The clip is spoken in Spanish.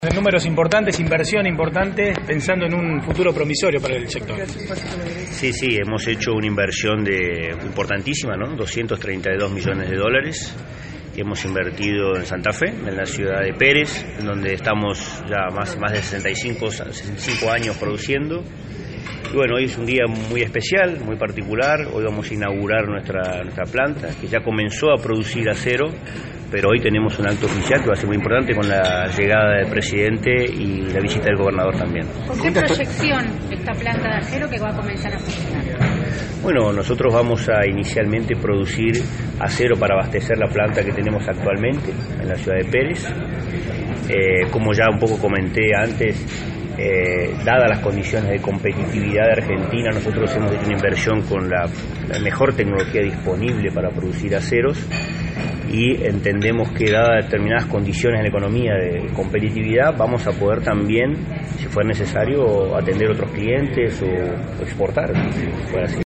Números importantes, inversión importante, pensando en un futuro promisorio para el sector. Sí, hemos hecho una inversión importantísima, ¿no? 232 millones de dólares que hemos invertido en Santa Fe, en la ciudad de Pérez, en donde estamos ya más de 65 años produciendo. Y bueno, hoy es un día muy especial, muy particular. Hoy vamos a inaugurar nuestra planta, que ya comenzó a producir acero, pero hoy tenemos un acto oficial que va a ser muy importante con la llegada del presidente y la visita del gobernador también. ¿Con qué proyección esta planta de acero que va a comenzar a funcionar? Bueno, nosotros vamos a inicialmente producir acero para abastecer la planta que tenemos actualmente en la ciudad de Pérez. Como ya un poco comenté antes, dadas las condiciones de competitividad de Argentina, nosotros hemos hecho una inversión con la mejor tecnología disponible para producir aceros y entendemos que dadas determinadas condiciones en la economía de competitividad vamos a poder también, si fuera necesario, atender otros clientes o exportar, si fuera así.